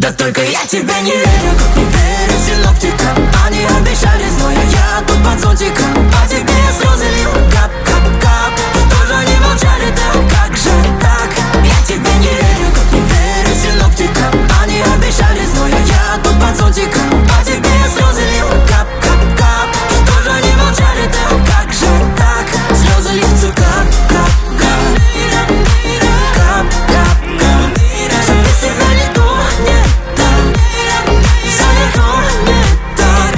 Да только я тебе не верю, как не верю синоптикам. Они обещали зной, а я тут под зонтиком. По тебе я слезы лил, кап-кап-кап. Что же они молчали там, как же так? Я тебе не верю, как не верю синоптикам. Они обещали зной, а я тут под зонтиком. По тебе я слезы лил, кап-кап-кап. Что же они молчали там, как же так? Слезы льются, кап-кап-кап. Кап-кап-кап. Что без тебя не то, не так. Все не то, не так.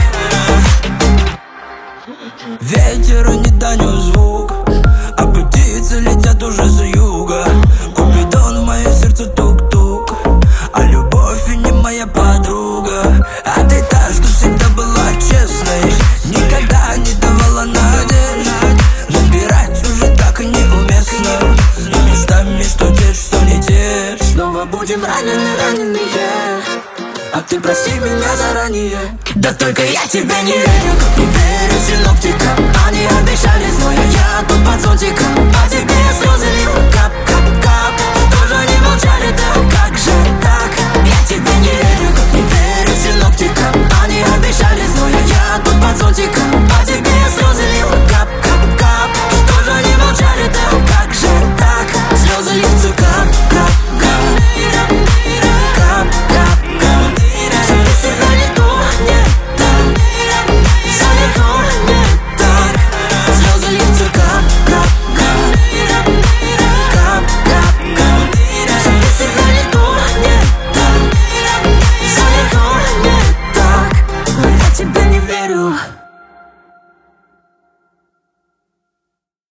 Ветер и не донес звук, а птицы летят уже за юга. Купидон в мое сердце тук-тук, а любовь и не моя подруга. А ты та, что всегда была честной, никогда не давала надежд. Набирать уже так и неуместно, и местами что течь, что не течь. Снова будем раненые, а ты прости меня заранее. Да только я тебе не верю, как не верю синоптикам.